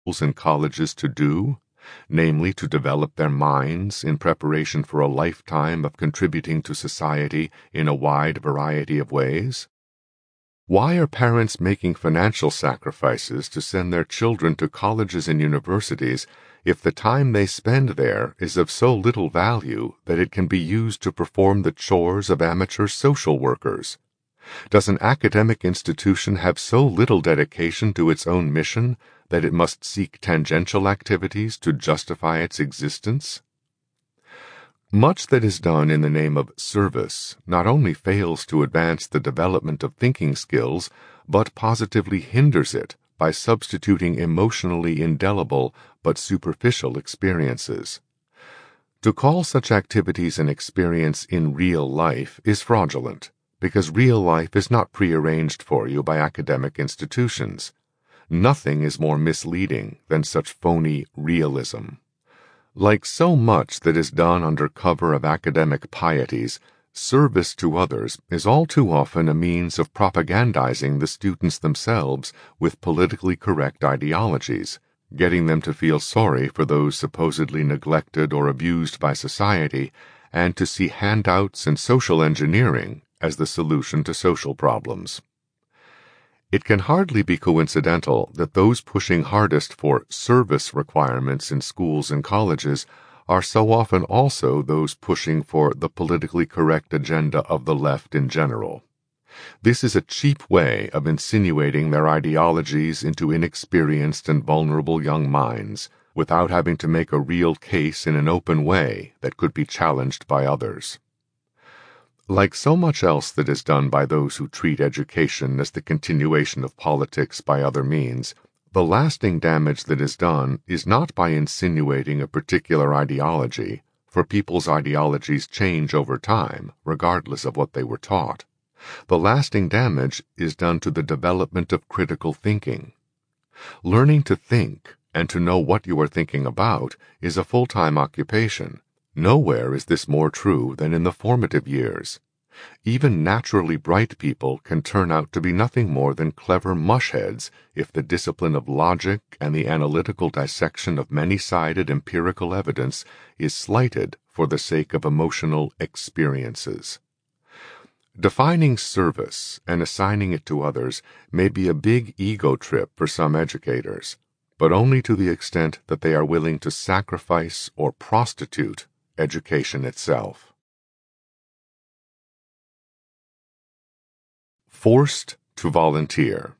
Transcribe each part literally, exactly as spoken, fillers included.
schools and colleges to do, namely to develop their minds in preparation for a lifetime of contributing to society in a wide variety of ways? Why are parents making financial sacrifices to send their children to colleges and universities if the time they spend there is of so little value that it can be used to perform the chores of amateur social workers? Does an academic institution have so little dedication to its own mission that it must seek tangential activities to justify its existence? Much that is done in the name of service not only fails to advance the development of thinking skills, but positively hinders it by substituting emotionally indelible but superficial experiences. To call such activities an experience in real life is fraudulent, because real life is not prearranged for you by academic institutions. Nothing is more misleading than such phony realism. Like so much that is done under cover of academic pieties, service to others is all too often a means of propagandizing the students themselves with politically correct ideologies, getting them to feel sorry for those supposedly neglected or abused by society, and to see handouts and social engineering as the solution to social problems. It can hardly be coincidental that those pushing hardest for service requirements in schools and colleges are so often also those pushing for the politically correct agenda of the left in general. This is a cheap way of insinuating their ideologies into inexperienced and vulnerable young minds, without having to make a real case in an open way that could be challenged by others. Like so much else that is done by those who treat education as the continuation of politics by other means, the lasting damage that is done is not by insinuating a particular ideology, for people's ideologies change over time, regardless of what they were taught. The lasting damage is done to the development of critical thinking. Learning to think and to know what you are thinking about is a full-time occupation. Nowhere is this more true than in the formative years. Even naturally bright people can turn out to be nothing more than clever mushheads if the discipline of logic and the analytical dissection of many-sided empirical evidence is slighted for the sake of emotional experiences. Defining service and assigning it to others may be a big ego trip for some educators, but only to the extent that they are willing to sacrifice or prostitute education itself. Forced to volunteer.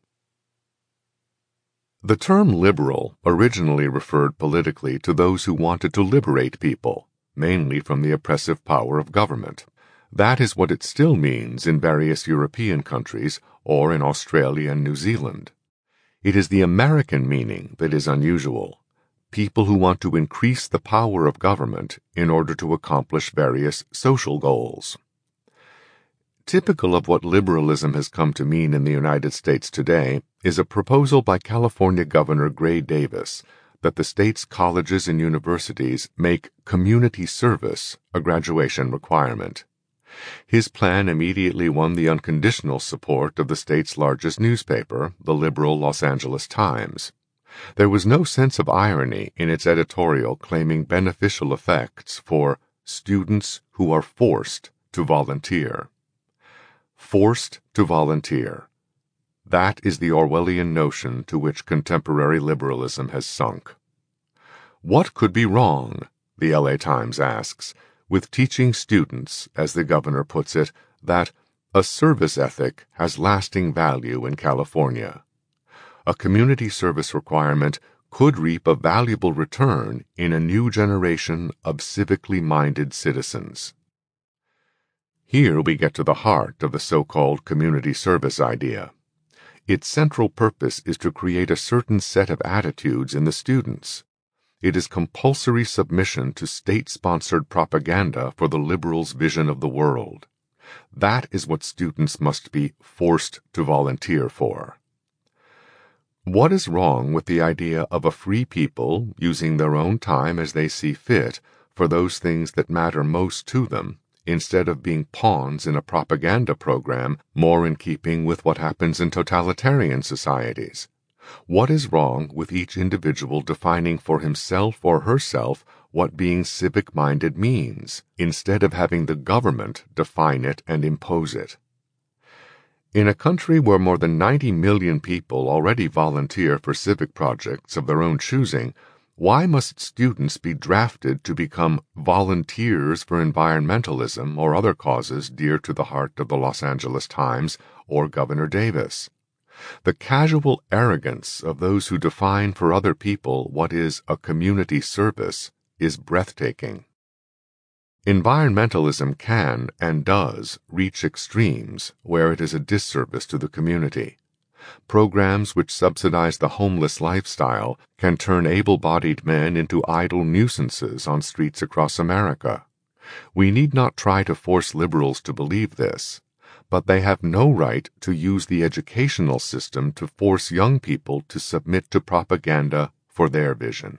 The term liberal originally referred politically to those who wanted to liberate people, mainly from the oppressive power of government. That is what it still means in various European countries or in Australia and New Zealand. It is the American meaning that is unusual. People who want to increase the power of government in order to accomplish various social goals. Typical of what liberalism has come to mean in the United States today is a proposal by California Governor Gray Davis that the state's colleges and universities make community service a graduation requirement. His plan immediately won the unconditional support of the state's largest newspaper, the liberal Los Angeles Times. There was no sense of irony in its editorial claiming beneficial effects for students who are forced to volunteer. Forced to volunteer. That is the Orwellian notion to which contemporary liberalism has sunk. What could be wrong, the L A Times asks, with teaching students, as the governor puts it, that a service ethic has lasting value in California? A community service requirement could reap a valuable return in a new generation of civically minded citizens. Here we get to the heart of the so-called community service idea. Its central purpose is to create a certain set of attitudes in the students. It is compulsory submission to state-sponsored propaganda for the liberals' vision of the world. That is what students must be forced to volunteer for. What is wrong with the idea of a free people using their own time as they see fit for those things that matter most to them, instead of being pawns in a propaganda program more in keeping with what happens in totalitarian societies? What is wrong with each individual defining for himself or herself what being civic-minded means, instead of having the government define it and impose it? In a country where more than ninety million people already volunteer for civic projects of their own choosing, why must students be drafted to become volunteers for environmentalism or other causes dear to the heart of the Los Angeles Times or Governor Davis? The casual arrogance of those who define for other people what is a community service is breathtaking. Environmentalism can, and does, reach extremes where it is a disservice to the community. Programs which subsidize the homeless lifestyle can turn able-bodied men into idle nuisances on streets across America. We need not try to force liberals to believe this, but they have no right to use the educational system to force young people to submit to propaganda for their vision.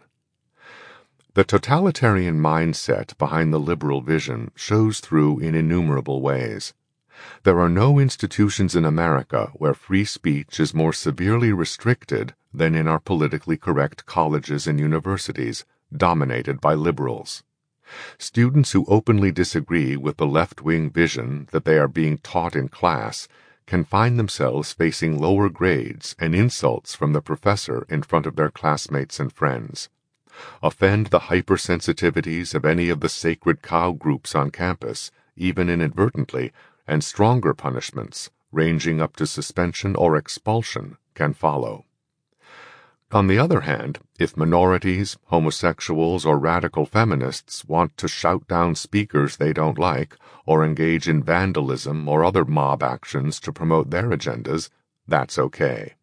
The totalitarian mindset behind the liberal vision shows through in innumerable ways. There are no institutions in America where free speech is more severely restricted than in our politically correct colleges and universities, dominated by liberals. Students who openly disagree with the left-wing vision that they are being taught in class can find themselves facing lower grades and insults from the professor in front of their classmates and friends. Offend the hypersensitivities of any of the sacred cow groups on campus, even inadvertently, and stronger punishments, ranging up to suspension or expulsion, can follow. On the other hand, if minorities, homosexuals, or radical feminists want to shout down speakers they don't like, or engage in vandalism or other mob actions to promote their agendas, that's okay.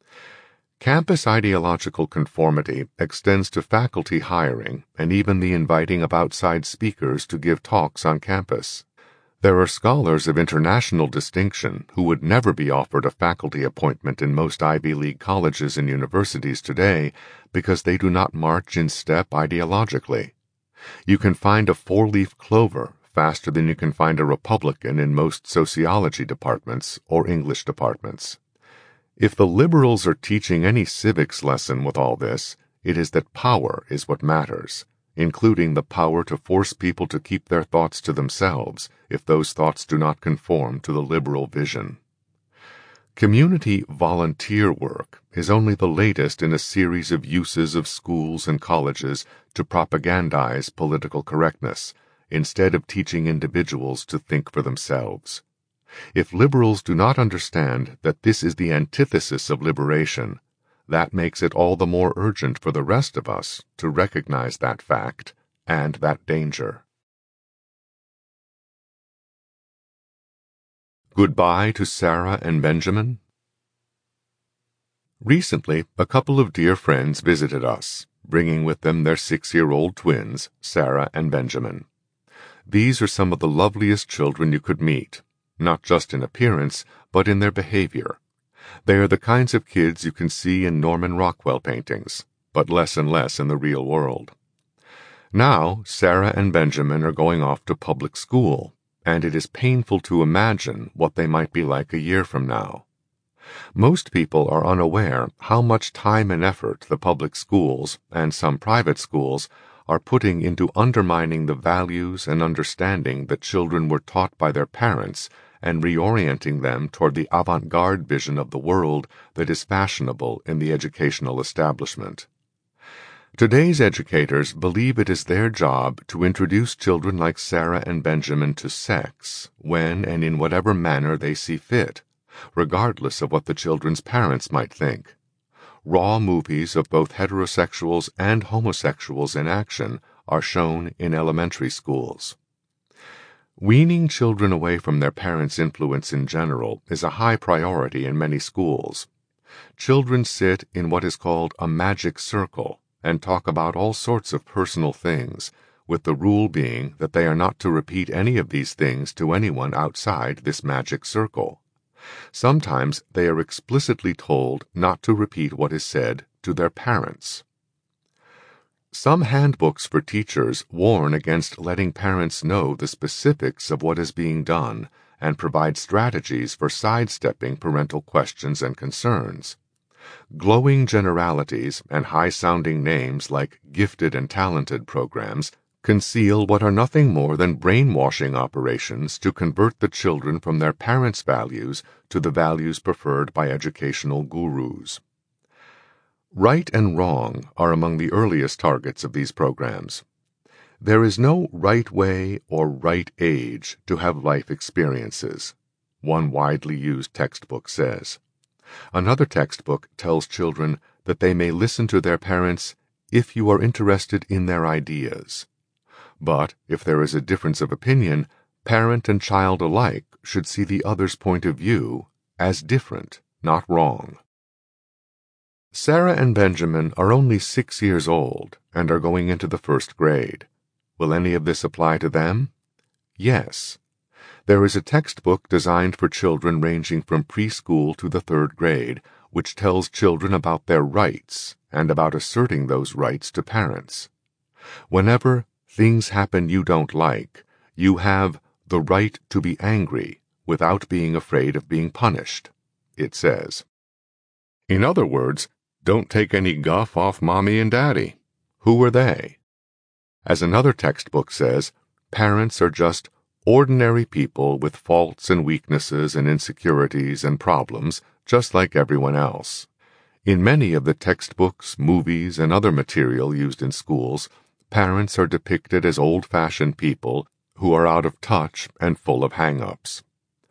Campus ideological conformity extends to faculty hiring and even the inviting of outside speakers to give talks on campus. There are scholars of international distinction who would never be offered a faculty appointment in most Ivy League colleges and universities today because they do not march in step ideologically. You can find a four-leaf clover faster than you can find a Republican in most sociology departments or English departments. If the liberals are teaching any civics lesson with all this, it is that power is what matters, including the power to force people to keep their thoughts to themselves if those thoughts do not conform to the liberal vision. Community volunteer work is only the latest in a series of uses of schools and colleges to propagandize political correctness, instead of teaching individuals to think for themselves. If liberals do not understand that this is the antithesis of liberation, that makes it all the more urgent for the rest of us to recognize that fact and that danger. Goodbye to Sarah and Benjamin. Recently, a couple of dear friends visited us, bringing with them their six-year-old twins, Sarah and Benjamin. These are some of the loveliest children you could meet, not just in appearance, but in their behavior. They are the kinds of kids you can see in Norman Rockwell paintings, but less and less in the real world. Now, Sarah and Benjamin are going off to public school, and it is painful to imagine what they might be like a year from now. Most people are unaware how much time and effort the public schools, and some private schools, are putting into undermining the values and understanding that children were taught by their parents and reorienting them toward the avant-garde vision of the world that is fashionable in the educational establishment. Today's educators believe it is their job to introduce children like Sarah and Benjamin to sex when and in whatever manner they see fit, regardless of what the children's parents might think. Raw movies of both heterosexuals and homosexuals in action are shown in elementary schools. Weaning children away from their parents' influence in general is a high priority in many schools. Children sit in what is called a magic circle and talk about all sorts of personal things, with the rule being that they are not to repeat any of these things to anyone outside this magic circle. Sometimes they are explicitly told not to repeat what is said to their parents. Some handbooks for teachers warn against letting parents know the specifics of what is being done and provide strategies for sidestepping parental questions and concerns. Glowing generalities and high-sounding names like gifted and talented programs conceal what are nothing more than brainwashing operations to convert the children from their parents' values to the values preferred by educational gurus. Right and wrong are among the earliest targets of these programs. There is no right way or right age to have life experiences, one widely used textbook says. Another textbook tells children that they may listen to their parents if you are interested in their ideas. But if there is a difference of opinion, parent and child alike should see the other's point of view as different, not wrong. Sarah and Benjamin are only six years old and are going into the first grade. Will any of this apply to them? Yes. There is a textbook designed for children ranging from preschool to the third grade, which tells children about their rights and about asserting those rights to parents. Whenever things happen you don't like, you have the right to be angry without being afraid of being punished, it says. In other words, don't take any guff off Mommy and Daddy. Who are they? As another textbook says, parents are just ordinary people with faults and weaknesses and insecurities and problems, just like everyone else. In many of the textbooks, movies, and other material used in schools, parents are depicted as old-fashioned people who are out of touch and full of hang-ups.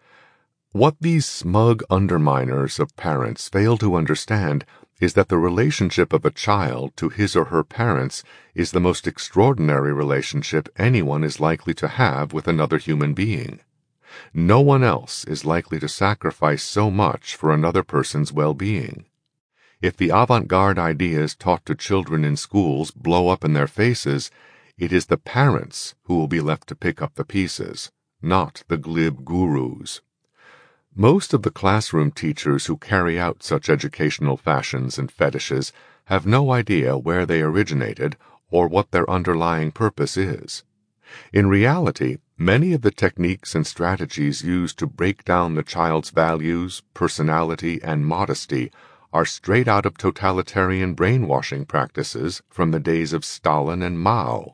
What these smug underminers of parents fail to understand is that the relationship of a child to his or her parents is the most extraordinary relationship anyone is likely to have with another human being. No one else is likely to sacrifice so much for another person's well-being. If the avant-garde ideas taught to children in schools blow up in their faces, it is the parents who will be left to pick up the pieces, not the glib gurus. Most of the classroom teachers who carry out such educational fashions and fetishes have no idea where they originated or what their underlying purpose is. In reality, many of the techniques and strategies used to break down the child's values, personality, and modesty are straight out of totalitarian brainwashing practices from the days of Stalin and Mao.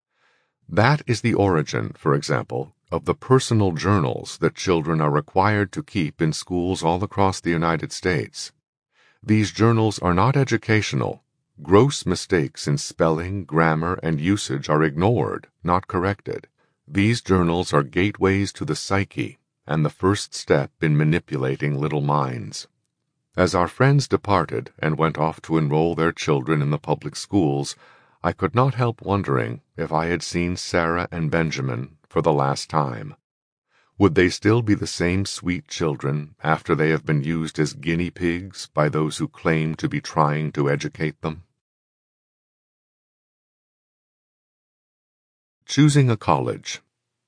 That is the origin, for example, of the personal journals that children are required to keep in schools all across the United States. These journals are not educational. Gross mistakes in spelling, grammar, and usage are ignored, not corrected. These journals are gateways to the psyche and the first step in manipulating little minds. As our friends departed and went off to enroll their children in the public schools, I could not help wondering if I had seen Sarah and Benjamin for the last time. Would they still be the same sweet children after they have been used as guinea pigs by those who claim to be trying to educate them? Choosing a college.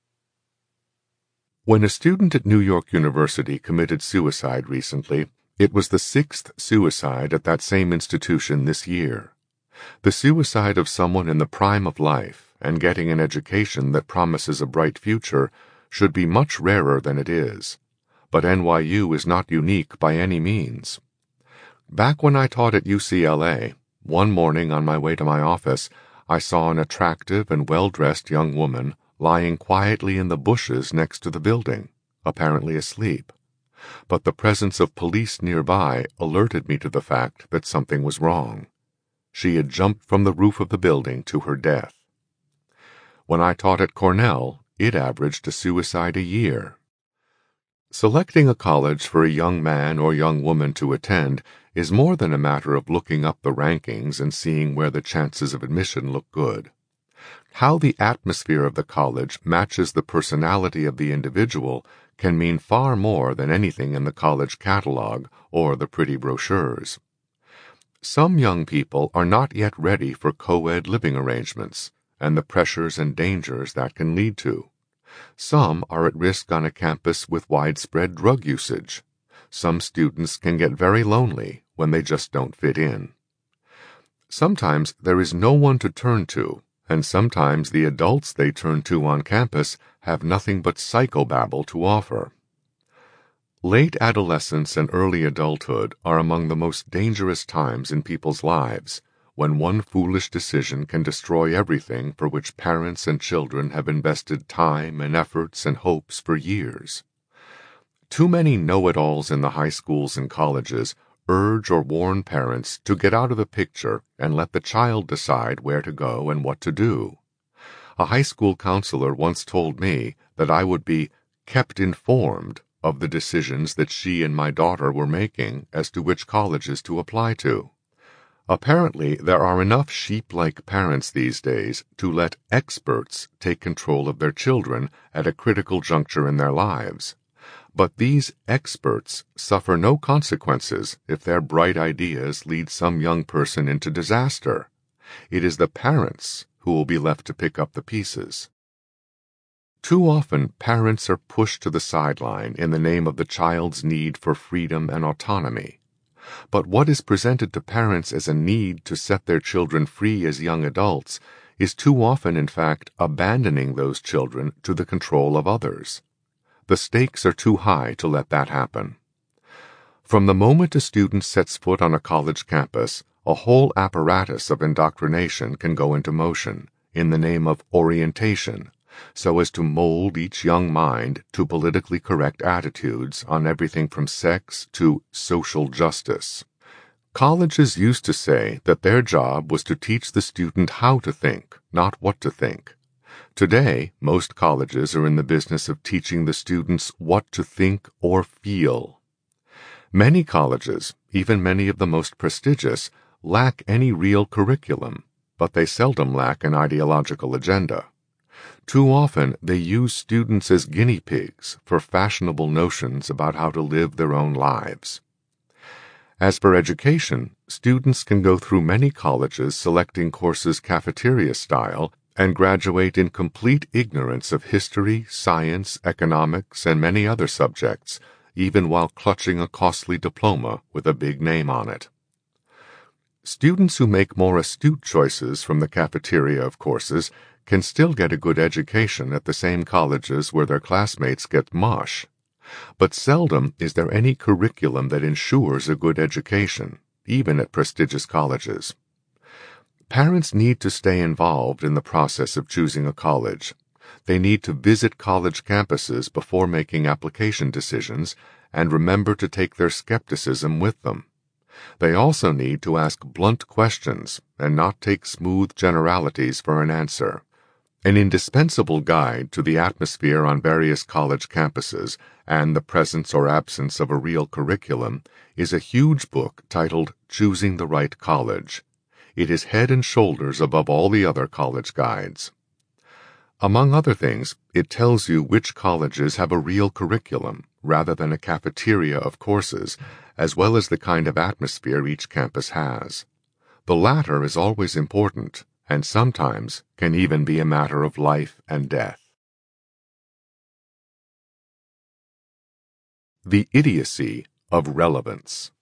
When a student at New York University committed suicide recently, it was the sixth suicide at that same institution this year. The suicide of someone in the prime of life and getting an education that promises a bright future should be much rarer than it is. But N Y U is not unique by any means. Back when I taught at U C L A, one morning on my way to my office, I saw an attractive and well-dressed young woman lying quietly in the bushes next to the building, apparently asleep. But the presence of police nearby alerted me to the fact that something was wrong. She had jumped from the roof of the building to her death. When I taught at Cornell, it averaged a suicide a year. Selecting a college for a young man or young woman to attend is more than a matter of looking up the rankings and seeing where the chances of admission look good. How the atmosphere of the college matches the personality of the individual can mean far more than anything in the college catalog or the pretty brochures. Some young people are not yet ready for co-ed living arrangements and the pressures and dangers that can lead to. Some are at risk on a campus with widespread drug usage. Some students can get very lonely when they just don't fit in. Sometimes there is no one to turn to, and sometimes the adults they turn to on campus have nothing but psychobabble to offer. Late adolescence and early adulthood are among the most dangerous times in people's lives, when one foolish decision can destroy everything for which parents and children have invested time and efforts and hopes for years. Too many know-it-alls in the high schools and colleges urge or warn parents to get out of the picture and let the child decide where to go and what to do. A high school counselor once told me that I would be kept informed of the decisions that she and my daughter were making as to which colleges to apply to. Apparently, there are enough sheep-like parents these days to let experts take control of their children at a critical juncture in their lives. But these experts suffer no consequences if their bright ideas lead some young person into disaster. It is the parents who will be left to pick up the pieces. Too often, parents are pushed to the sideline in the name of the child's need for freedom and autonomy. But what is presented to parents as a need to set their children free as young adults is too often, in fact, abandoning those children to the control of others. The stakes are too high to let that happen. From the moment a student sets foot on a college campus, a whole apparatus of indoctrination can go into motion in the name of orientation, so as to mold each young mind to politically correct attitudes on everything from sex to social justice. Colleges used to say that their job was to teach the student how to think, not what to think. Today, most colleges are in the business of teaching the students what to think or feel. Many colleges, even many of the most prestigious, lack any real curriculum, but they seldom lack an ideological agenda. Too often, they use students as guinea pigs for fashionable notions about how to live their own lives. As for education, students can go through many colleges selecting courses cafeteria style and graduate in complete ignorance of history, science, economics, and many other subjects, even while clutching a costly diploma with a big name on it. Students who make more astute choices from the cafeteria of courses can still get a good education at the same colleges where their classmates get mush. But seldom is there any curriculum that ensures a good education, even at prestigious colleges. Parents need to stay involved in the process of choosing a college. They need to visit college campuses before making application decisions and remember to take their skepticism with them. They also need to ask blunt questions and not take smooth generalities for an answer. An indispensable guide to the atmosphere on various college campuses and the presence or absence of a real curriculum is a huge book titled Choosing the Right College. It is head and shoulders above all the other college guides. Among other things, it tells you which colleges have a real curriculum rather than a cafeteria of courses, as well as the kind of atmosphere each campus has. The latter is always important, and sometimes can even be a matter of life and death. The idiocy of relevance.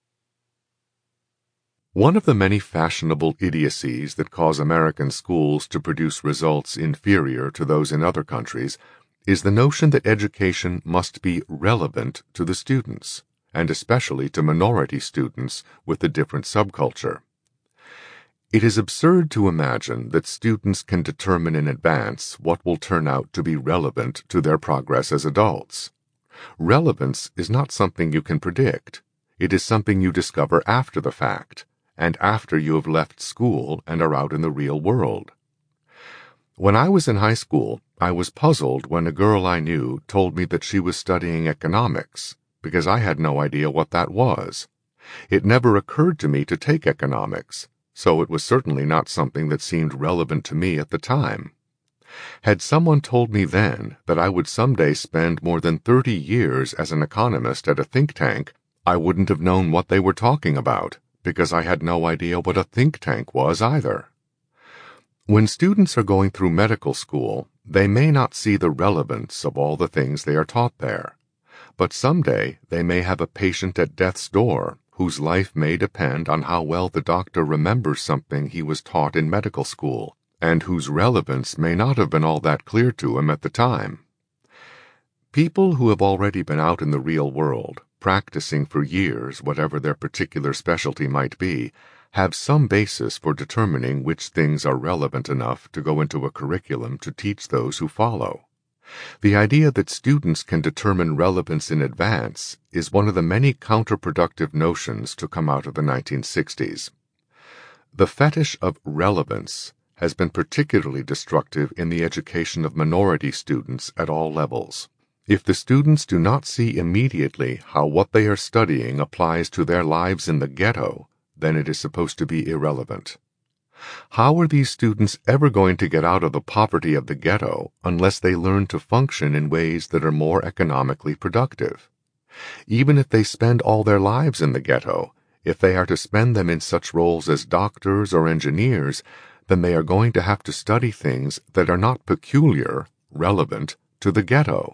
One of the many fashionable idiocies that cause American schools to produce results inferior to those in other countries is the notion that education must be relevant to the students, and especially to minority students with a different subculture. It is absurd to imagine that students can determine in advance what will turn out to be relevant to their progress as adults. Relevance is not something you can predict. It is something you discover after the fact, and after you have left school and are out in the real world. When I was in high school, I was puzzled when a girl I knew told me that she was studying economics, because I had no idea what that was. It never occurred to me to take economics, so it was certainly not something that seemed relevant to me at the time. Had someone told me then that I would someday spend more than thirty years as an economist at a think tank, I wouldn't have known what they were talking about, because I had no idea what a think tank was either. When students are going through medical school, they may not see the relevance of all the things they are taught there. But someday they may have a patient at death's door whose life may depend on how well the doctor remembers something he was taught in medical school, and whose relevance may not have been all that clear to him at the time. People who have already been out in the real world practicing for years whatever their particular specialty might be, have some basis for determining which things are relevant enough to go into a curriculum to teach those who follow. The idea that students can determine relevance in advance is one of the many counterproductive notions to come out of the nineteen sixties. The fetish of relevance has been particularly destructive in the education of minority students at all levels. If the students do not see immediately how what they are studying applies to their lives in the ghetto, then it is supposed to be irrelevant. How are these students ever going to get out of the poverty of the ghetto unless they learn to function in ways that are more economically productive? Even if they spend all their lives in the ghetto, if they are to spend them in such roles as doctors or engineers, then they are going to have to study things that are not peculiar, relevant, to the ghetto.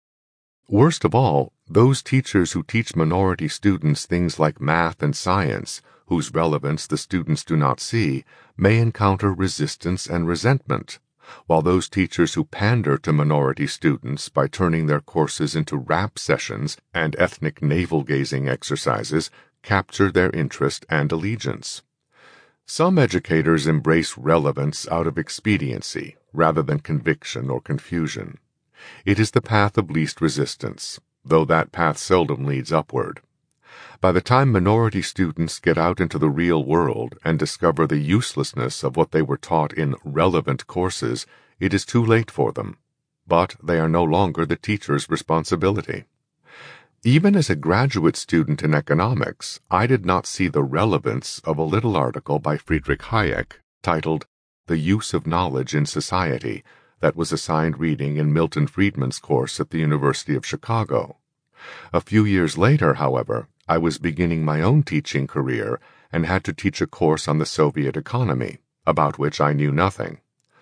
Worst of all, those teachers who teach minority students things like math and science, whose relevance the students do not see, may encounter resistance and resentment, while those teachers who pander to minority students by turning their courses into rap sessions and ethnic navel-gazing exercises capture their interest and allegiance. Some educators embrace relevance out of expediency rather than conviction or confusion. It is the path of least resistance, though that path seldom leads upward. By the time minority students get out into the real world and discover the uselessness of what they were taught in relevant courses, it is too late for them. But they are no longer the teacher's responsibility. Even as a graduate student in economics, I did not see the relevance of a little article by Friedrich Hayek titled The Use of Knowledge in Society that was assigned reading in Milton Friedman's course at the University of Chicago. A few years later, however, I was beginning my own teaching career and had to teach a course on the Soviet economy, about which I knew nothing.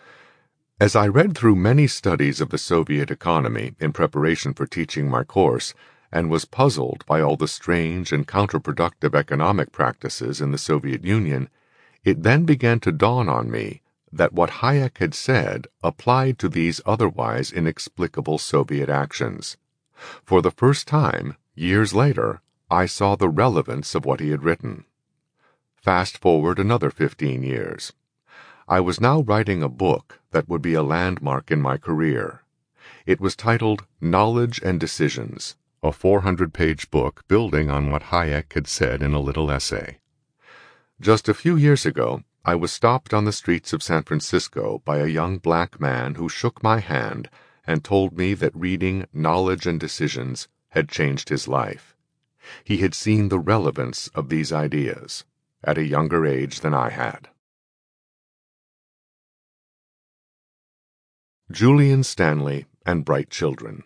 As I read through many studies of the Soviet economy in preparation for teaching my course, and was puzzled by all the strange and counterproductive economic practices in the Soviet Union, it then began to dawn on me that what Hayek had said applied to these otherwise inexplicable Soviet actions. For the first time, years later, I saw the relevance of what he had written. Fast forward another fifteen years. I was now writing a book that would be a landmark in my career. It was titled Knowledge and Decisions, a four hundred page book building on what Hayek had said in a little essay. Just a few years ago, I was stopped on the streets of San Francisco by a young black man who shook my hand and told me that reading Knowledge and Decisions had changed his life. He had seen the relevance of these ideas at a younger age than I had. Julian Stanley and Bright Children.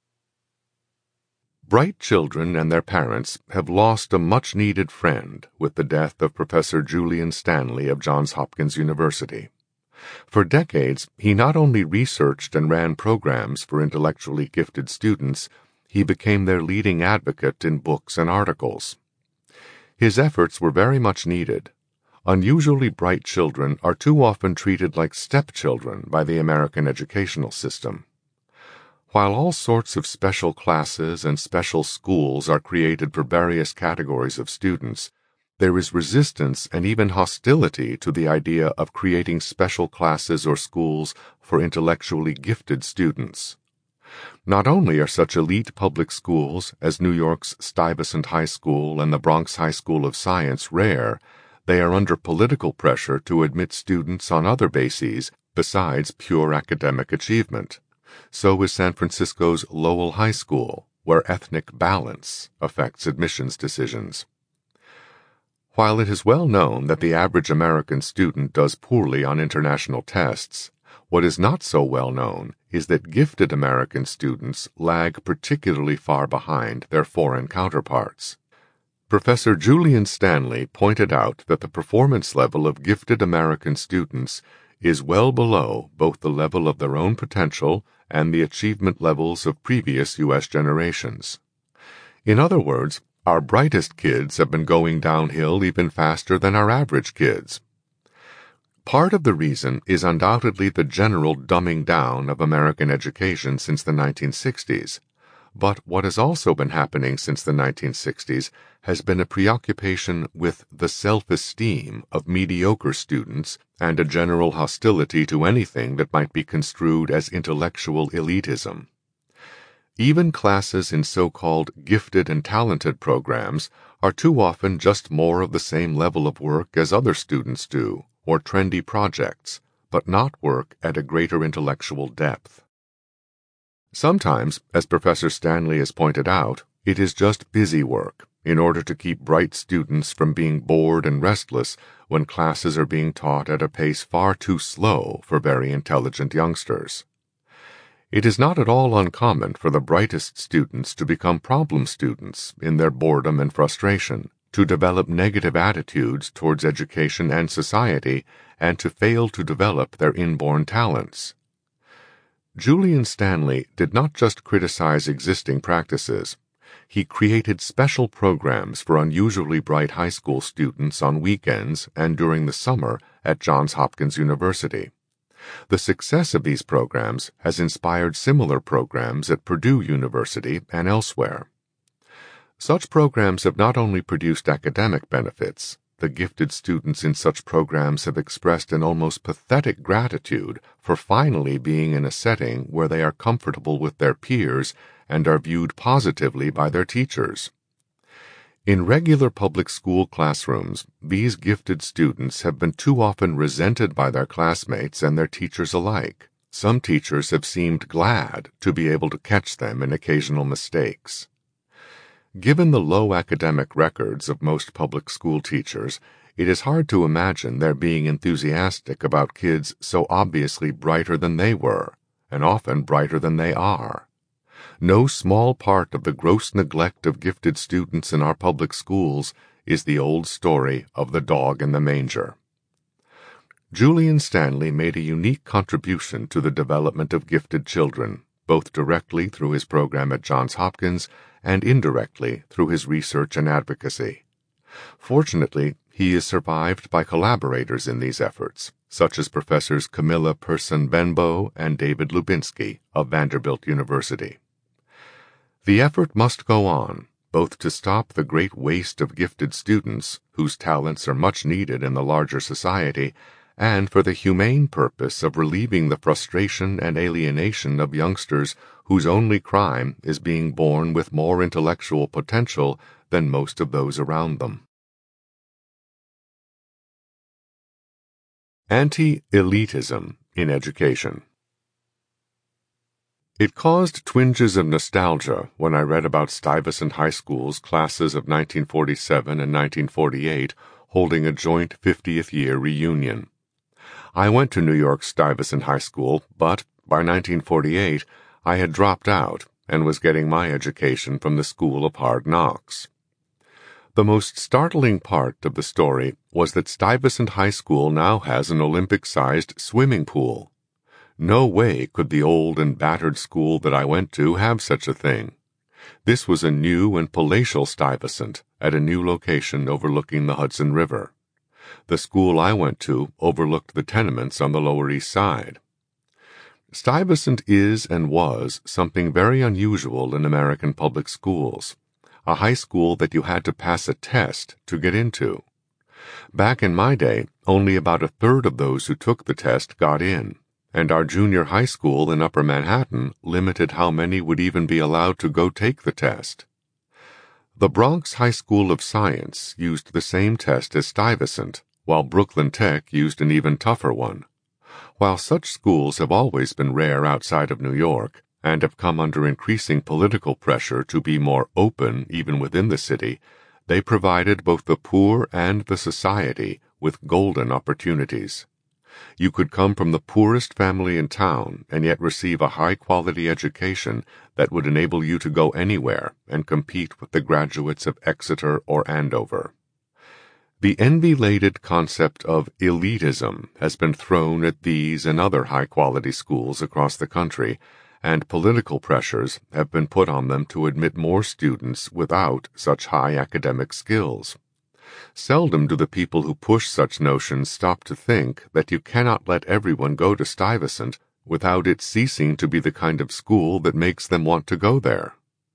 Bright children and their parents have lost a much-needed friend with the death of Professor Julian Stanley of Johns Hopkins University. For decades, he not only researched and ran programs for intellectually gifted students, he became their leading advocate in books and articles. His efforts were very much needed. Unusually bright children are too often treated like stepchildren by the American educational system. While all sorts of special classes and special schools are created for various categories of students, there is resistance and even hostility to the idea of creating special classes or schools for intellectually gifted students. Not only are such elite public schools as New York's Stuyvesant High School and the Bronx High School of Science rare, they are under political pressure to admit students on other bases besides pure academic achievement. So is San Francisco's Lowell High School, where ethnic balance affects admissions decisions. While it is well known that the average American student does poorly on international tests, what is not so well known is that gifted American students lag particularly far behind their foreign counterparts. Professor Julian Stanley pointed out that the performance level of gifted American students is well below both the level of their own potential and the achievement levels of previous U S generations. In other words, our brightest kids have been going downhill even faster than our average kids. Part of the reason is undoubtedly the general dumbing down of American education since the nineteen sixties, But what has also been happening since the nineteen sixties has been a preoccupation with the self-esteem of mediocre students and a general hostility to anything that might be construed as intellectual elitism. Even classes in so-called gifted and talented programs are too often just more of the same level of work as other students do, or trendy projects, but not work at a greater intellectual depth. Sometimes, as Professor Stanley has pointed out, it is just busy work, in order to keep bright students from being bored and restless when classes are being taught at a pace far too slow for very intelligent youngsters. It is not at all uncommon for the brightest students to become problem students in their boredom and frustration, to develop negative attitudes towards education and society, and to fail to develop their inborn talents. Julian Stanley did not just criticize existing practices. He created special programs for unusually bright high school students on weekends and during the summer at Johns Hopkins University. The success of these programs has inspired similar programs at Purdue University and elsewhere. Such programs have not only produced academic benefits. The gifted students in such programs have expressed an almost pathetic gratitude for finally being in a setting where they are comfortable with their peers and are viewed positively by their teachers. In regular public school classrooms, these gifted students have been too often resented by their classmates and their teachers alike. Some teachers have seemed glad to be able to catch them in occasional mistakes. Given the low academic records of most public school teachers, it is hard to imagine their being enthusiastic about kids so obviously brighter than they were, and often brighter than they are. No small part of the gross neglect of gifted students in our public schools is the old story of the dog in the manger. Julian Stanley made a unique contribution to the development of gifted children, both directly through his program at Johns Hopkins and indirectly through his research and advocacy. Fortunately, he is survived by collaborators in these efforts, such as Professors Camilla Persson-Benbow and David Lubinsky of Vanderbilt University. The effort must go on, both to stop the great waste of gifted students, whose talents are much needed in the larger society, and for the humane purpose of relieving the frustration and alienation of youngsters whose only crime is being born with more intellectual potential than most of those around them. Anti-elitism in education. It caused twinges of nostalgia when I read about Stuyvesant High School's classes of nineteen forty-seven and nineteen forty-eight holding a joint fiftieth year reunion. I went to New York's Stuyvesant High School, but by nineteen forty-eight I had dropped out and was getting my education from the School of Hard Knocks. The most startling part of the story was that Stuyvesant High School now has an Olympic-sized swimming pool. No way could the old and battered school that I went to have such a thing. This was a new and palatial Stuyvesant at a new location overlooking the Hudson River. The school I went to overlooked the tenements on the Lower East Side. Stuyvesant is and was something very unusual in American public schools, a high school that you had to pass a test to get into. Back in my day, only about a third of those who took the test got in, and our junior high school in Upper Manhattan limited how many would even be allowed to go take the test. The Bronx High School of Science used the same test as Stuyvesant, while Brooklyn Tech used an even tougher one. While such schools have always been rare outside of New York, and have come under increasing political pressure to be more open even within the city, they provided both the poor and the society with golden opportunities. You could come from the poorest family in town and yet receive a high-quality education that would enable you to go anywhere and compete with the graduates of Exeter or Andover. The envy-laden concept of elitism has been thrown at these and other high-quality schools across the country, and political pressures have been put on them to admit more students without such high academic skills. Seldom do the people who push such notions stop to think that you cannot let everyone go to Stuyvesant without it ceasing to be the kind of school that makes them want to go there.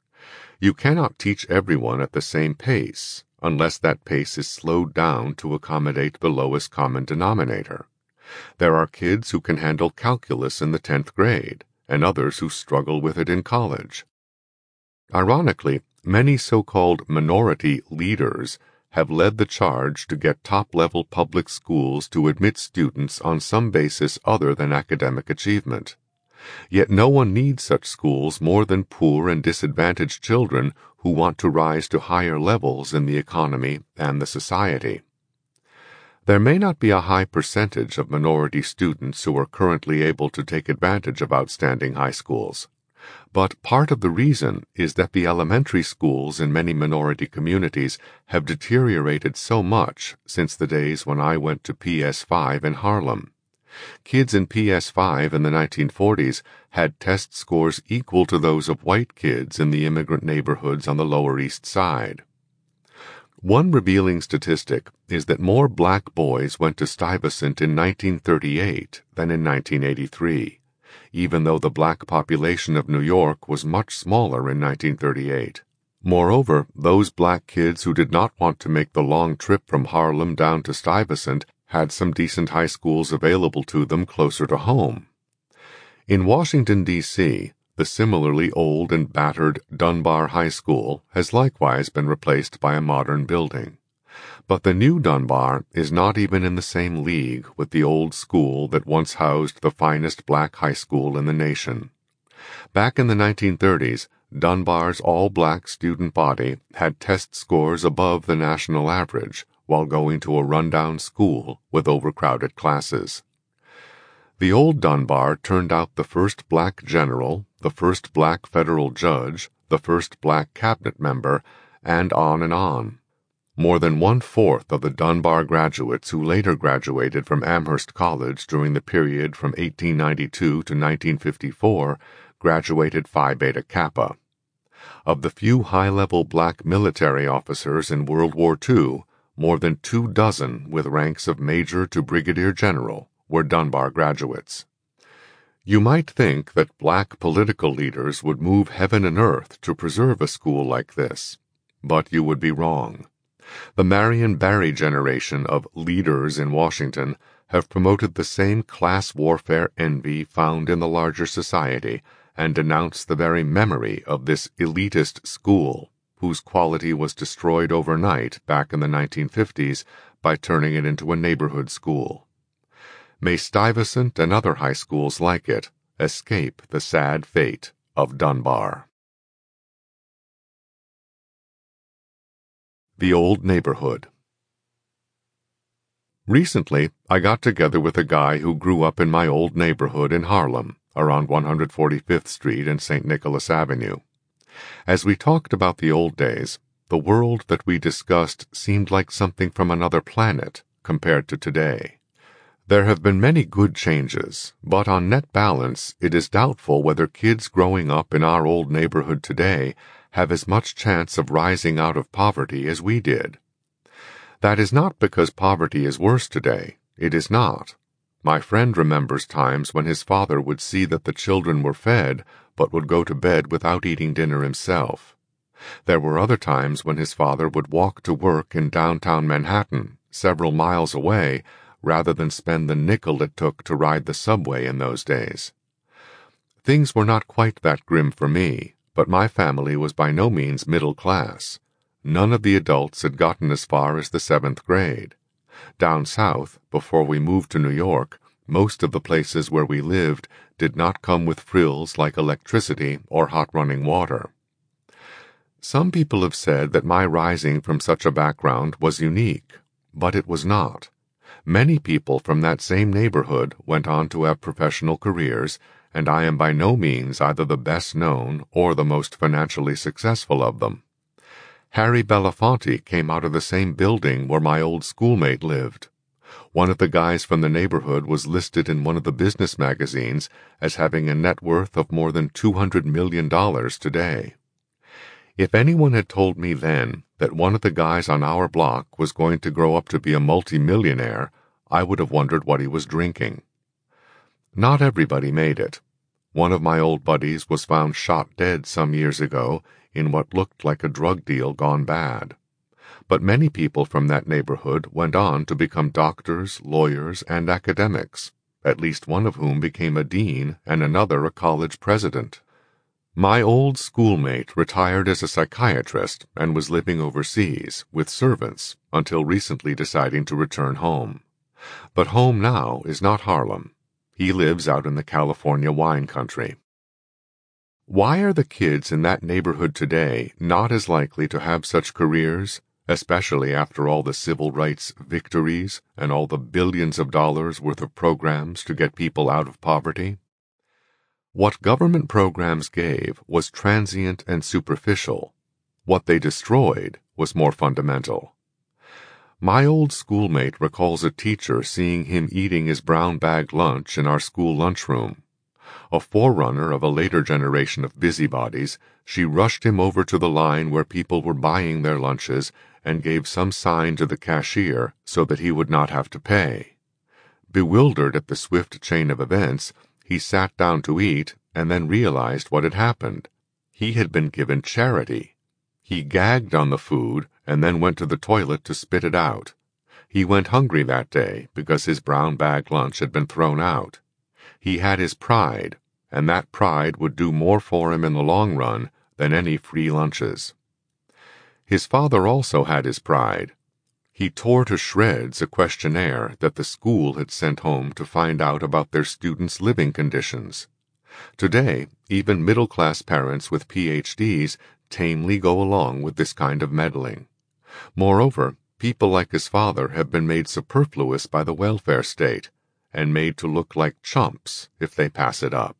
You cannot teach everyone at the same pace, unless that pace is slowed down to accommodate the lowest common denominator. There are kids who can handle calculus in the tenth grade, and others who struggle with it in college. Ironically, many so-called minority leaders have led the charge to get top-level public schools to admit students on some basis other than academic achievement. Yet no one needs such schools more than poor and disadvantaged children who want to rise to higher levels in the economy and the society. There may not be a high percentage of minority students who are currently able to take advantage of outstanding high schools, but part of the reason is that the elementary schools in many minority communities have deteriorated so much since the days when I went to P S five in Harlem. Kids in P S five in the nineteen forties had test scores equal to those of white kids in the immigrant neighborhoods on the Lower East Side. One revealing statistic is that more black boys went to Stuyvesant in nineteen thirty-eight than in nineteen eighty-three, even though the black population of New York was much smaller in nineteen thirty-eight. Moreover, those black kids who did not want to make the long trip from Harlem down to Stuyvesant had some decent high schools available to them closer to home. In Washington, D C, the similarly old and battered Dunbar High School has likewise been replaced by a modern building. But the new Dunbar is not even in the same league with the old school that once housed the finest black high school in the nation. Back in the nineteen thirties, Dunbar's all-black student body had test scores above the national average while going to a rundown school with overcrowded classes. The old Dunbar turned out the first black general, the first black federal judge, the first black cabinet member, and on and on. More than one-fourth of the Dunbar graduates who later graduated from Amherst College during the period from eighteen ninety-two to nineteen fifty-four graduated Phi Beta Kappa. Of the few high-level black military officers in World War Two, more than two dozen with ranks of major to brigadier general were Dunbar graduates. You might think that black political leaders would move heaven and earth to preserve a school like this, but you would be wrong. The Marion Barry generation of leaders in Washington have promoted the same class warfare envy found in the larger society and denounced the very memory of this elitist school, whose quality was destroyed overnight back in the nineteen fifties by turning it into a neighborhood school. May Stuyvesant and other high schools like it escape the sad fate of Dunbar. The Old Neighborhood. Recently, I got together with a guy who grew up in my old neighborhood in Harlem, around one hundred forty-fifth Street and Saint Nicholas Avenue. As we talked about the old days, the world that we discussed seemed like something from another planet compared to today. There have been many good changes, but on net balance, it is doubtful whether kids growing up in our old neighborhood today have as much chance of rising out of poverty as we did. That is not because poverty is worse today. It is not. My friend remembers times when his father would see that the children were fed, but would go to bed without eating dinner himself. There were other times when his father would walk to work in downtown Manhattan, several miles away, rather than spend the nickel it took to ride the subway in those days. Things were not quite that grim for me, but my family was by no means middle class. None of the adults had gotten as far as the seventh grade. Down south, before we moved to New York, most of the places where we lived did not come with frills like electricity or hot running water. Some people have said that my rising from such a background was unique, but it was not. Many people from that same neighborhood went on to have professional careers, and I am by no means either the best known or the most financially successful of them. Harry Belafonte came out of the same building where my old schoolmate lived. One of the guys from the neighborhood was listed in one of the business magazines as having a net worth of more than two hundred million dollars today. If anyone had told me then that one of the guys on our block was going to grow up to be a multimillionaire, I would have wondered what he was drinking. Not everybody made it. One of my old buddies was found shot dead some years ago in what looked like a drug deal gone bad. But many people from that neighborhood went on to become doctors, lawyers, and academics, at least one of whom became a dean and another a college president. My old schoolmate retired as a psychiatrist and was living overseas, with servants, until recently deciding to return home. But home now is not Harlem. He lives out in the California wine country. Why are the kids in that neighborhood today not as likely to have such careers, especially after all the civil rights victories and all the billions of dollars worth of programs to get people out of poverty? What government programs gave was transient and superficial. What they destroyed was more fundamental. My old schoolmate recalls a teacher seeing him eating his brown bag lunch in our school lunchroom. A forerunner of a later generation of busybodies, she rushed him over to the line where people were buying their lunches and gave some sign to the cashier so that he would not have to pay. Bewildered at the swift chain of events, he sat down to eat and then realized what had happened. He had been given charity. He gagged on the food and then went to the toilet to spit it out. He went hungry that day because his brown bag lunch had been thrown out. He had his pride, and that pride would do more for him in the long run than any free lunches. His father also had his pride. He tore to shreds a questionnaire that the school had sent home to find out about their students' living conditions. Today, even middle-class parents with P H Ds tamely go along with this kind of meddling. Moreover, people like his father have been made superfluous by the welfare state, and made to look like chumps if they pass it up.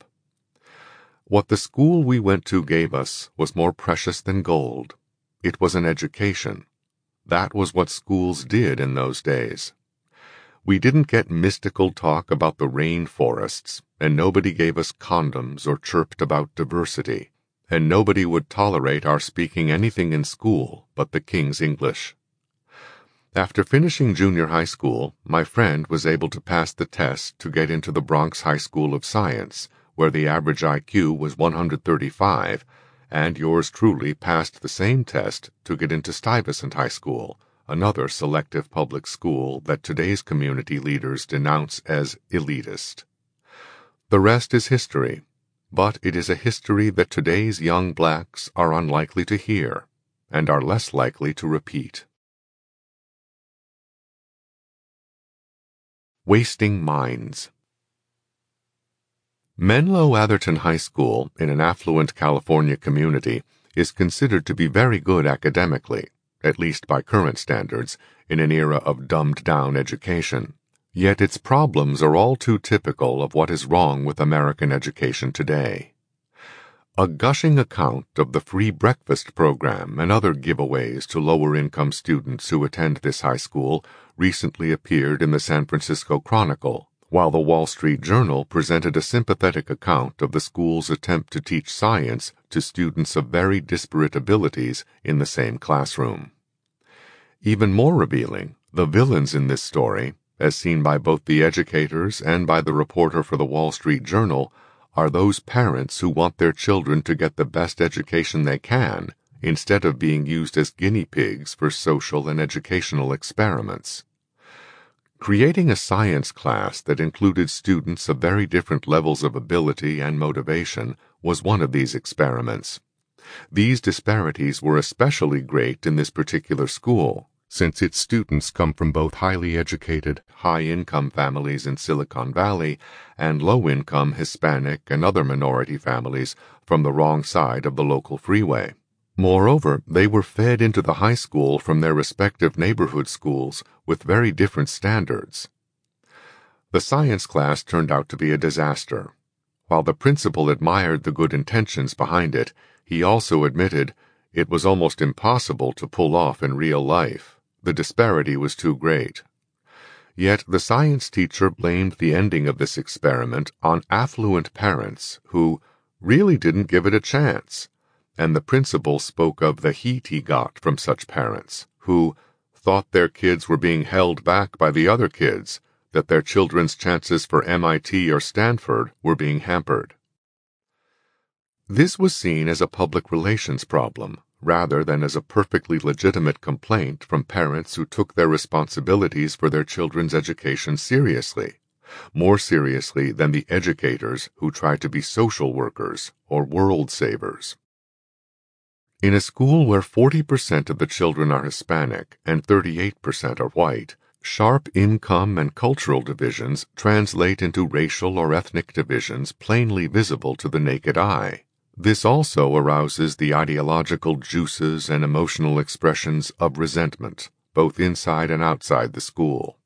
What the school we went to gave us was more precious than gold. It was an education. That was what schools did in those days. We didn't get mystical talk about the rainforests, and nobody gave us condoms or chirped about diversity, and nobody would tolerate our speaking anything in school but the King's English. After finishing junior high school, my friend was able to pass the test to get into the Bronx High School of Science, where the average I Q was one hundred thirty-five, and yours truly passed the same test to get into Stuyvesant High School, another selective public school that today's community leaders denounce as elitist. The rest is history, but it is a history that today's young blacks are unlikely to hear, and are less likely to repeat. Wasting Minds. Menlo Atherton High School, in an affluent California community, is considered to be very good academically, at least by current standards, in an era of dumbed-down education. Yet its problems are all too typical of what is wrong with American education today. A gushing account of the free breakfast program and other giveaways to lower-income students who attend this high school recently appeared in the San Francisco Chronicle, while the Wall Street Journal presented a sympathetic account of the school's attempt to teach science to students of very disparate abilities in the same classroom. Even more revealing, the villains in this story, as seen by both the educators and by the reporter for the Wall Street Journal, are those parents who want their children to get the best education they can, instead of being used as guinea pigs for social and educational experiments. Creating a science class that included students of very different levels of ability and motivation was one of these experiments. These disparities were especially great in this particular school, since its students come from both highly educated, high-income families in Silicon Valley and low-income Hispanic and other minority families from the wrong side of the local freeway. Moreover, they were fed into the high school from their respective neighborhood schools with very different standards. The science class turned out to be a disaster. While the principal admired the good intentions behind it, he also admitted it was almost impossible to pull off in real life. The disparity was too great. Yet the science teacher blamed the ending of this experiment on affluent parents who really didn't give it a chance, and the principal spoke of the heat he got from such parents, who thought their kids were being held back by the other kids, that their children's chances for M I T or Stanford were being hampered. This was seen as a public relations problem, rather than as a perfectly legitimate complaint from parents who took their responsibilities for their children's education seriously, more seriously than the educators who try to be social workers or world savers. In a school where forty percent of the children are Hispanic and thirty-eight percent are white, sharp income and cultural divisions translate into racial or ethnic divisions plainly visible to the naked eye. This also arouses the ideological juices and emotional expressions of resentment, both inside and outside the school.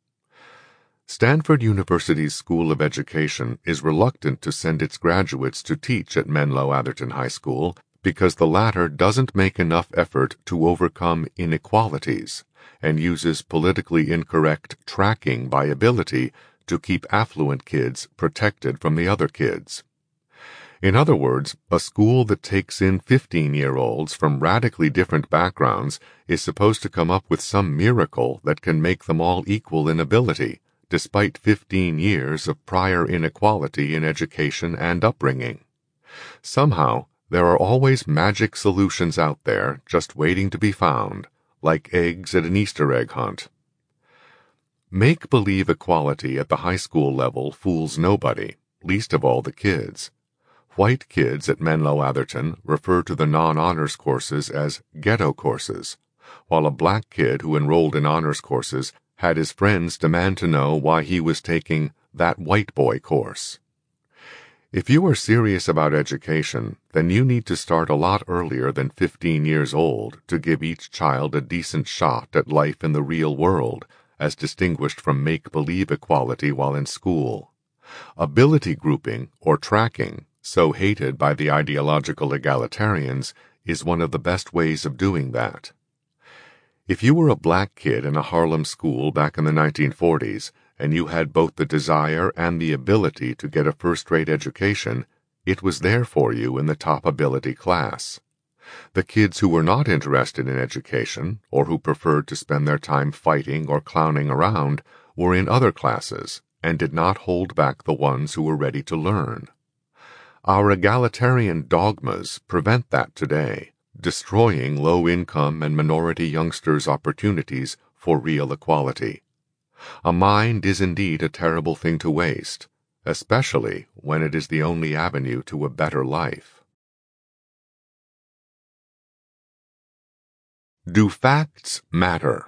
Stanford University's School of Education is reluctant to send its graduates to teach at Menlo Atherton High School because the latter doesn't make enough effort to overcome inequalities and uses politically incorrect tracking by ability to keep affluent kids protected from the other kids. In other words, a school that takes in fifteen-year-olds from radically different backgrounds is supposed to come up with some miracle that can make them all equal in ability, despite fifteen years of prior inequality in education and upbringing. Somehow, there are always magic solutions out there just waiting to be found, like eggs at an Easter egg hunt. Make-believe equality at the high school level fools nobody, least of all the kids. White kids at Menlo Atherton refer to the non-honors courses as ghetto courses, while a black kid who enrolled in honors courses had his friends demand to know why he was taking that white boy course. If you are serious about education, then you need to start a lot earlier than fifteen years old to give each child a decent shot at life in the real world, as distinguished from make-believe equality while in school. Ability grouping, or tracking, so hated by the ideological egalitarians, is one of the best ways of doing that. If you were a black kid in a Harlem school back in the nineteen forties, and you had both the desire and the ability to get a first-rate education, it was there for you in the top ability class. The kids who were not interested in education, or who preferred to spend their time fighting or clowning around, were in other classes, and did not hold back the ones who were ready to learn. Our egalitarian dogmas prevent that today, destroying low-income and minority youngsters' opportunities for real equality. A mind is indeed a terrible thing to waste, especially when it is the only avenue to a better life. Do facts matter?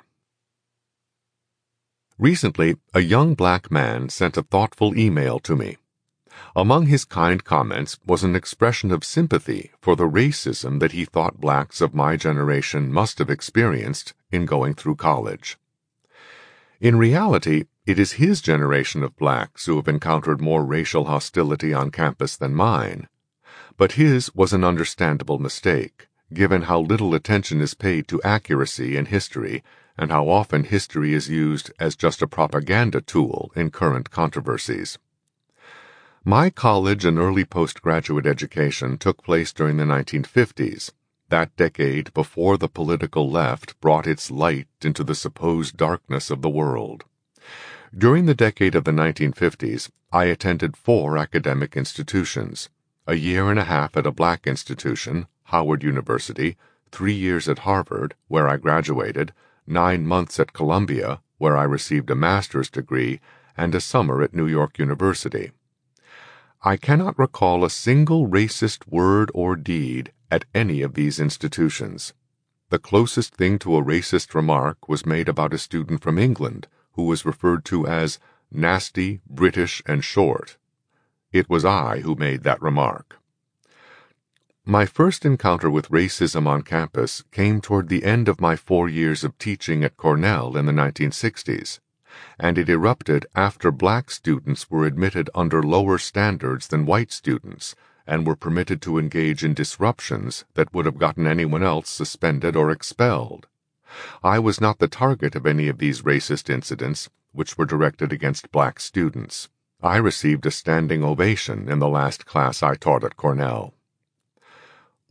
Recently, a young black man sent a thoughtful email to me. Among his kind comments was an expression of sympathy for the racism that he thought blacks of my generation must have experienced in going through college. In reality, it is his generation of blacks who have encountered more racial hostility on campus than mine. But his was an understandable mistake, given how little attention is paid to accuracy in history and how often history is used as just a propaganda tool in current controversies. My college and early postgraduate education took place during the nineteen fifties, that decade before the political left brought its light into the supposed darkness of the world. During the decade of the nineteen fifties, I attended four academic institutions, a year and a half at a black institution, Howard University, three years at Harvard, where I graduated, nine months at Columbia, where I received a master's degree, and a summer at New York University. I cannot recall a single racist word or deed at any of these institutions. The closest thing to a racist remark was made about a student from England who was referred to as nasty, British, and short. It was I who made that remark. My first encounter with racism on campus came toward the end of my four years of teaching at Cornell in the nineteen sixties. And it erupted after black students were admitted under lower standards than white students and were permitted to engage in disruptions that would have gotten anyone else suspended or expelled. I was not the target of any of these racist incidents, which were directed against black students. I received a standing ovation in the last class I taught at Cornell.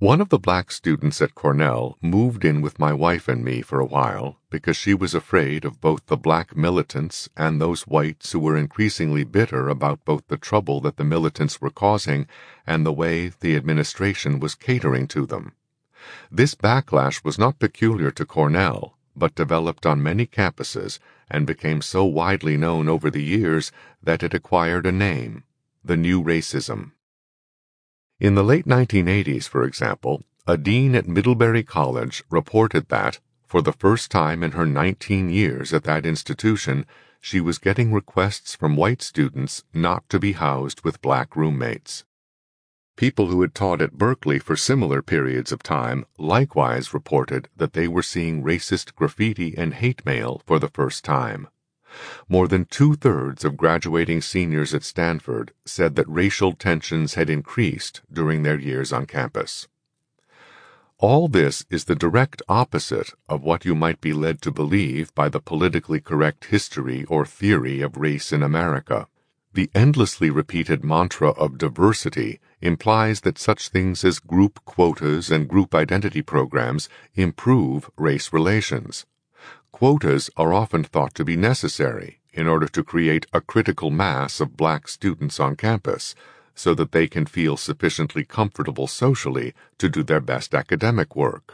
One of the black students at Cornell moved in with my wife and me for a while because she was afraid of both the black militants and those whites who were increasingly bitter about both the trouble that the militants were causing and the way the administration was catering to them. This backlash was not peculiar to Cornell, but developed on many campuses and became so widely known over the years that it acquired a name: the New Racism. In the late nineteen eighties, for example, a dean at Middlebury College reported that, for the first time in her nineteen years at that institution, she was getting requests from white students not to be housed with black roommates. People who had taught at Berkeley for similar periods of time likewise reported that they were seeing racist graffiti and hate mail for the first time. More than two-thirds of graduating seniors at Stanford said that racial tensions had increased during their years on campus. All this is the direct opposite of what you might be led to believe by the politically correct history or theory of race in America. The endlessly repeated mantra of diversity implies that such things as group quotas and group identity programs improve race relations. Quotas are often thought to be necessary in order to create a critical mass of black students on campus so that they can feel sufficiently comfortable socially to do their best academic work.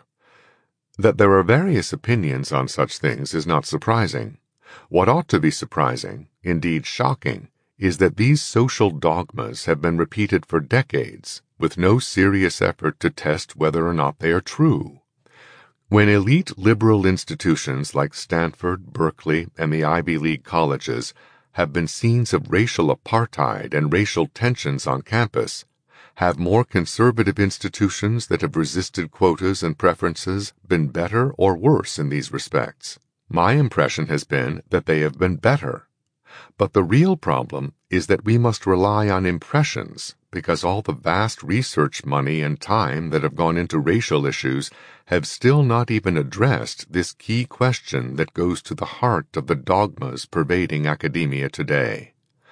That there are various opinions on such things is not surprising. What ought to be surprising, indeed shocking, is that these social dogmas have been repeated for decades with no serious effort to test whether or not they are true. When elite liberal institutions like Stanford, Berkeley, and the Ivy League colleges have been scenes of racial apartheid and racial tensions on campus, have more conservative institutions that have resisted quotas and preferences been better or worse in these respects? My impression has been that they have been better. But the real problem is that we must rely on impressions because all the vast research money and time that have gone into racial issues have still not even addressed this key question that goes to the heart of the dogmas pervading academia today.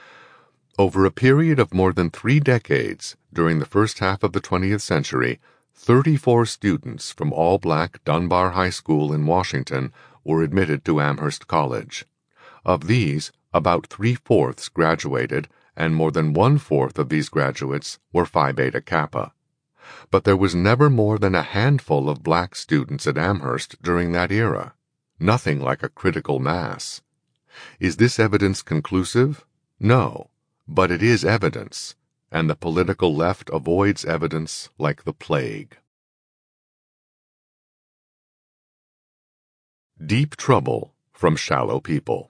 Over a period of more than three decades, during the first half of the twentieth century, thirty-four students from all-black Dunbar High School in Washington were admitted to Amherst College. Of these, about three-fourths graduated, and more than one-fourth of these graduates were Phi Beta Kappa. But there was never more than a handful of black students at Amherst during that era. Nothing like a critical mass. Is this evidence conclusive? No, but it is evidence, and the political left avoids evidence like the plague. Deep Trouble from Shallow People.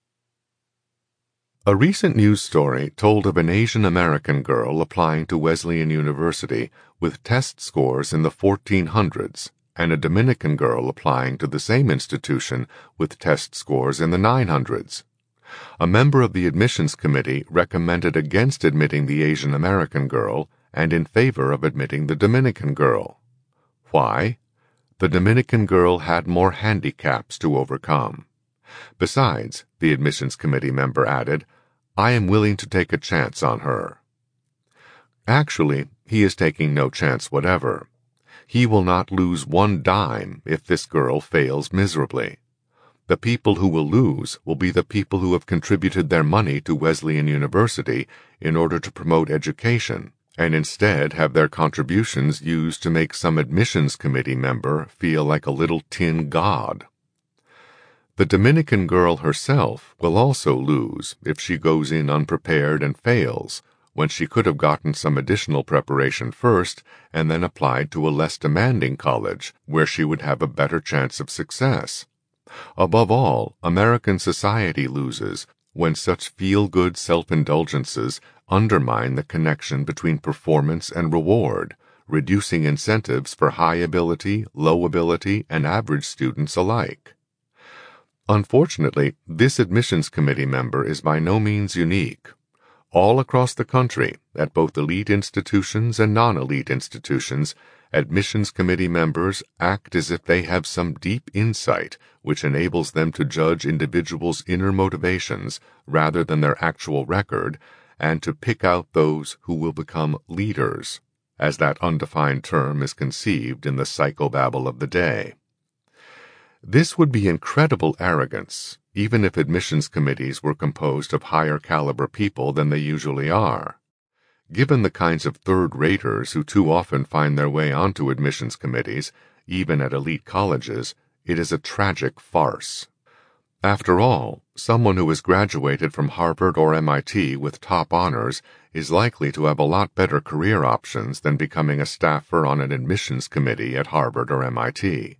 A recent news story told of an Asian American girl applying to Wesleyan University with test scores in the fourteen hundreds and a Dominican girl applying to the same institution with test scores in the nine hundreds. A member of the admissions committee recommended against admitting the Asian American girl and in favor of admitting the Dominican girl. Why? The Dominican girl had more handicaps to overcome. Besides, the admissions committee member added, I am willing to take a chance on her. Actually, he is taking no chance whatever. He will not lose one dime if this girl fails miserably. The people who will lose will be the people who have contributed their money to Wesleyan University in order to promote education, and instead have their contributions used to make some admissions committee member feel like a little tin god. The Dominican girl herself will also lose if she goes in unprepared and fails, when she could have gotten some additional preparation first and then applied to a less demanding college where she would have a better chance of success. Above all, American society loses when such feel-good self-indulgences undermine the connection between performance and reward, reducing incentives for high ability, low ability, and average students alike. Unfortunately, this admissions committee member is by no means unique. All across the country, at both elite institutions and non-elite institutions, admissions committee members act as if they have some deep insight which enables them to judge individuals' inner motivations rather than their actual record, and to pick out those who will become leaders, as that undefined term is conceived in the psychobabble of the day. This would be incredible arrogance, even if admissions committees were composed of higher caliber people than they usually are. Given the kinds of third-raters who too often find their way onto admissions committees, even at elite colleges, it is a tragic farce. After all, someone who has graduated from Harvard or M I T with top honors is likely to have a lot better career options than becoming a staffer on an admissions committee at Harvard or M I T.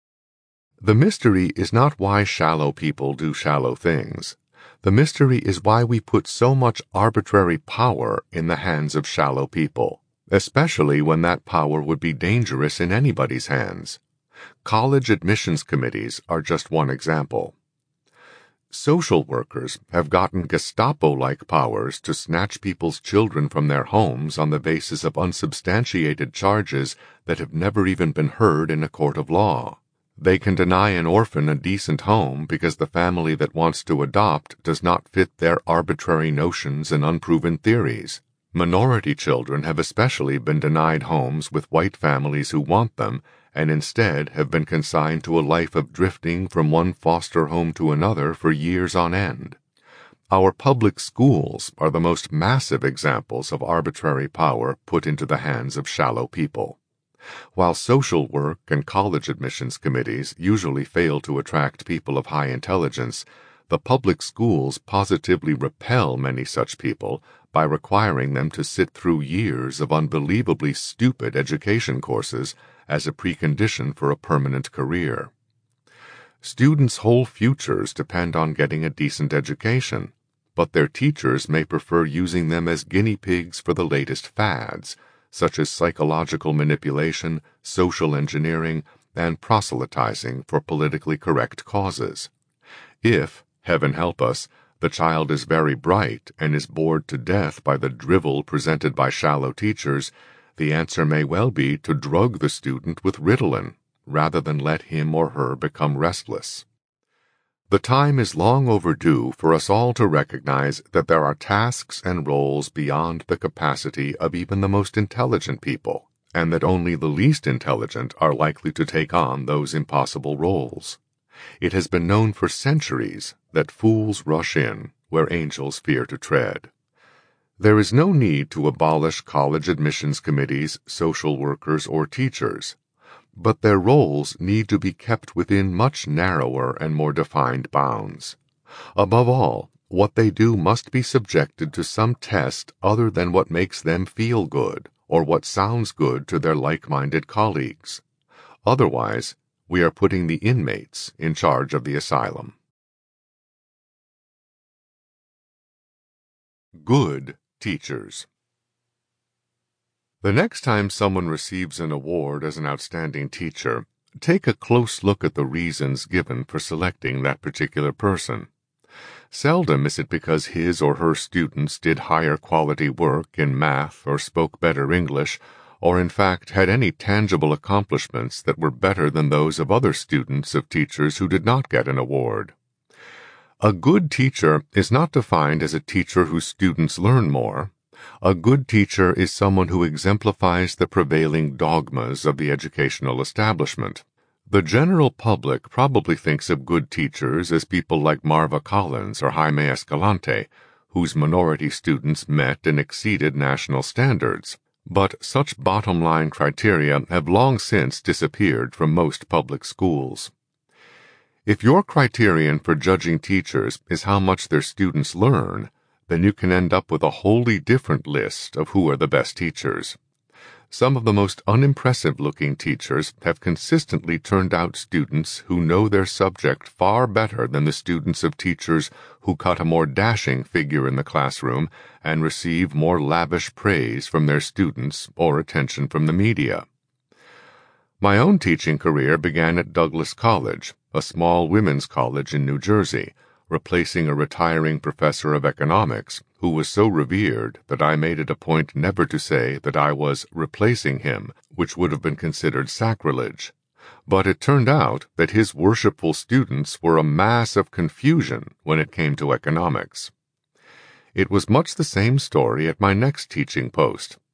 The mystery is not why shallow people do shallow things. The mystery is why we put so much arbitrary power in the hands of shallow people, especially when that power would be dangerous in anybody's hands. College admissions committees are just one example. Social workers have gotten Gestapo-like powers to snatch people's children from their homes on the basis of unsubstantiated charges that have never even been heard in a court of law. They can deny an orphan a decent home because the family that wants to adopt does not fit their arbitrary notions and unproven theories. Minority children have especially been denied homes with white families who want them, and instead have been consigned to a life of drifting from one foster home to another for years on end. Our public schools are the most massive examples of arbitrary power put into the hands of shallow people. While social work and college admissions committees usually fail to attract people of high intelligence, the public schools positively repel many such people by requiring them to sit through years of unbelievably stupid education courses as a precondition for a permanent career. Students' whole futures depend on getting a decent education, but their teachers may prefer using them as guinea pigs for the latest fads, such as psychological manipulation, social engineering, and proselytizing for politically correct causes. If, heaven help us, the child is very bright and is bored to death by the drivel presented by shallow teachers, the answer may well be to drug the student with Ritalin, rather than let him or her become restless. The time is long overdue for us all to recognize that there are tasks and roles beyond the capacity of even the most intelligent people, and that only the least intelligent are likely to take on those impossible roles. It has been known for centuries that fools rush in where angels fear to tread. There is no need to abolish college admissions committees, social workers, or teachers, but their roles need to be kept within much narrower and more defined bounds. Above all, what they do must be subjected to some test other than what makes them feel good or what sounds good to their like-minded colleagues. Otherwise, we are putting the inmates in charge of the asylum. Good teachers. The next time someone receives an award as an outstanding teacher, take a close look at the reasons given for selecting that particular person. Seldom is it because his or her students did higher quality work in math or spoke better English, or in fact had any tangible accomplishments that were better than those of other students of teachers who did not get an award. A good teacher is not defined as a teacher whose students learn more. A good teacher is someone who exemplifies the prevailing dogmas of the educational establishment. The general public probably thinks of good teachers as people like Marva Collins or Jaime Escalante, whose minority students met and exceeded national standards. But such bottom-line criteria have long since disappeared from most public schools. If your criterion for judging teachers is how much their students learn, then you can end up with a wholly different list of who are the best teachers. Some of the most unimpressive-looking teachers have consistently turned out students who know their subject far better than the students of teachers who cut a more dashing figure in the classroom and receive more lavish praise from their students or attention from the media. My own teaching career began at Douglas College, a small women's college in New Jersey, replacing a retiring professor of economics who was so revered that I made it a point never to say that I was replacing him, which would have been considered sacrilege. But it turned out that his worshipful students were a mass of confusion when it came to economics. It was much the same story at my next teaching post,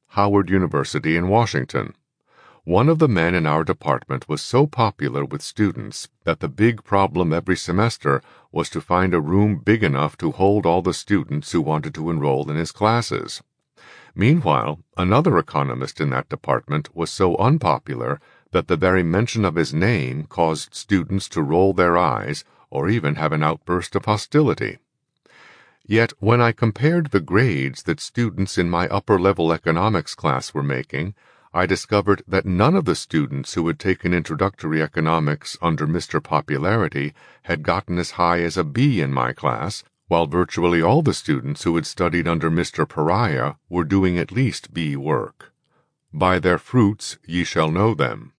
Howard University in Washington. One of the men in our department was so popular with students that the big problem every semester was to find a room big enough to hold all the students who wanted to enroll in his classes. Meanwhile, another economist in that department was so unpopular that the very mention of his name caused students to roll their eyes or even have an outburst of hostility. Yet when I compared the grades that students in my upper-level economics class were making, I discovered that none of the students who had taken introductory economics under Mister Popularity had gotten as high as a B in my class, while virtually all the students who had studied under Mister Pariah were doing at least B work. By their fruits ye shall know them.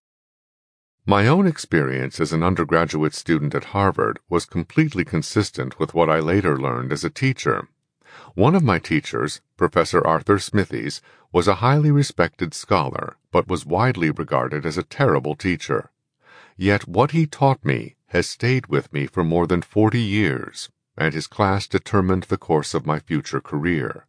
My own experience as an undergraduate student at Harvard was completely consistent with what I later learned as a teacher. One of my teachers, Professor Arthur Smithies, was a highly respected scholar, but was widely regarded as a terrible teacher. Yet what he taught me has stayed with me for more than forty years, and his class determined the course of my future career.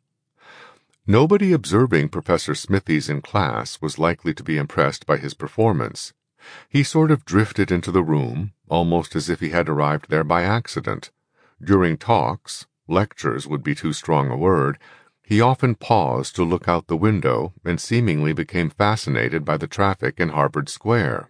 Nobody observing Professor Smithies in class was likely to be impressed by his performance. He sort of drifted into the room, almost as if he had arrived there by accident. During talks, lectures would be too strong a word, he often paused to look out the window and seemingly became fascinated by the traffic in Harvard Square.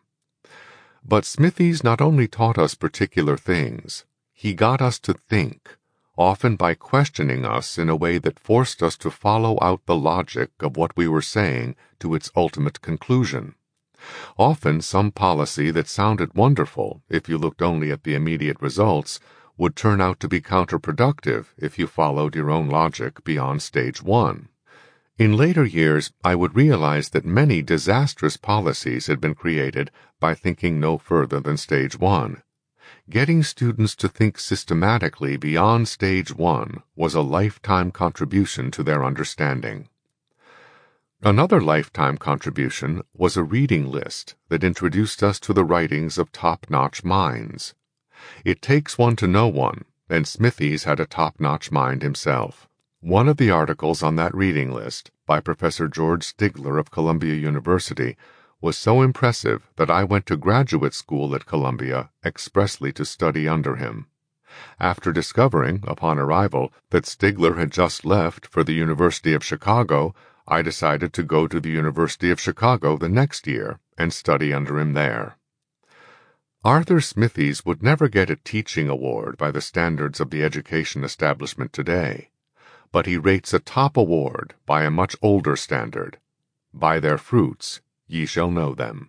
But Smithies not only taught us particular things, he got us to think, often by questioning us in a way that forced us to follow out the logic of what we were saying to its ultimate conclusion. Often some policy that sounded wonderful if you looked only at the immediate results would turn out to be counterproductive if you followed your own logic beyond stage one. In later years, I would realize that many disastrous policies had been created by thinking no further than stage one. Getting students to think systematically beyond stage one was a lifetime contribution to their understanding. Another lifetime contribution was a reading list that introduced us to the writings of top-notch minds. It takes one to know one, and Smithies had a top-notch mind himself. One of the articles on that reading list, by Professor George Stigler of Columbia University, was so impressive that I went to graduate school at Columbia expressly to study under him. After discovering, upon arrival, that Stigler had just left for the University of Chicago, I decided to go to the University of Chicago the next year and study under him there. Arthur Smithies would never get a teaching award by the standards of the education establishment today, but he rates a top award by a much older standard. By their fruits ye shall know them.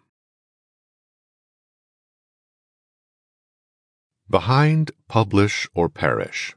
Behind Publish or Perish.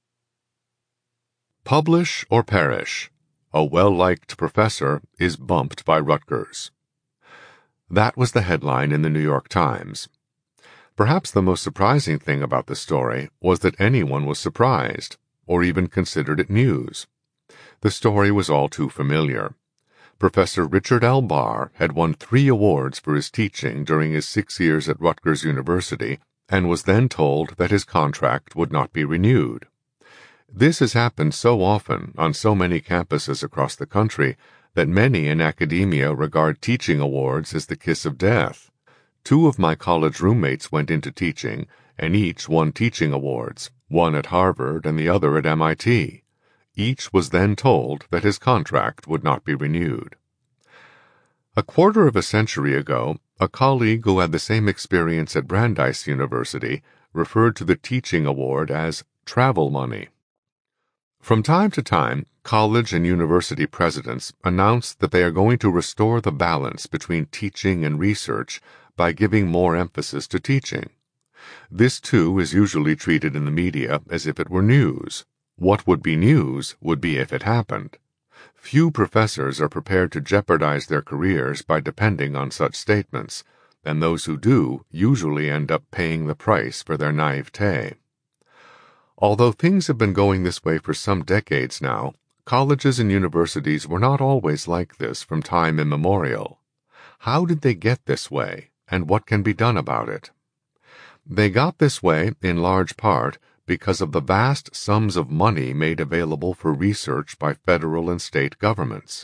Publish or perish. A well-liked professor is bumped by Rutgers. That was the headline in the New York Times. Perhaps the most surprising thing about the story was that anyone was surprised, or even considered it news. The story was all too familiar. Professor Richard L. Barr had won three awards for his teaching during his six years at Rutgers University, and was then told that his contract would not be renewed. This has happened so often on so many campuses across the country that many in academia regard teaching awards as the kiss of death. Two of my college roommates went into teaching, and each won teaching awards, one at Harvard and the other at M I T. Each was then told that his contract would not be renewed. A quarter of a century ago, a colleague who had the same experience at Brandeis University referred to the teaching award as travel money. From time to time, college and university presidents announce that they are going to restore the balance between teaching and research by giving more emphasis to teaching. This, too, is usually treated in the media as if it were news. What would be news would be if it happened. Few professors are prepared to jeopardize their careers by depending on such statements, and those who do usually end up paying the price for their naivete. Although things have been going this way for some decades now, colleges and universities were not always like this from time immemorial. How did they get this way, and what can be done about it? They got this way, in large part, because of the vast sums of money made available for research by federal and state governments.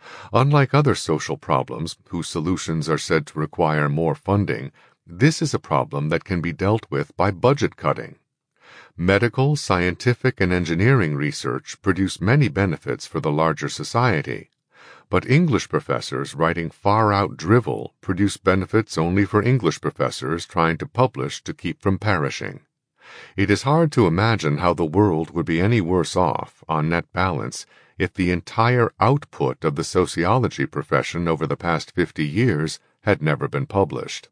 Unlike other social problems, whose solutions are said to require more funding, this is a problem that can be dealt with by budget cutting. Medical, scientific, and engineering research produce many benefits for the larger society, but English professors writing far-out drivel produce benefits only for English professors trying to publish to keep from perishing. It is hard to imagine how the world would be any worse off, on net balance, if the entire output of the sociology profession over the past fifty years had never been published.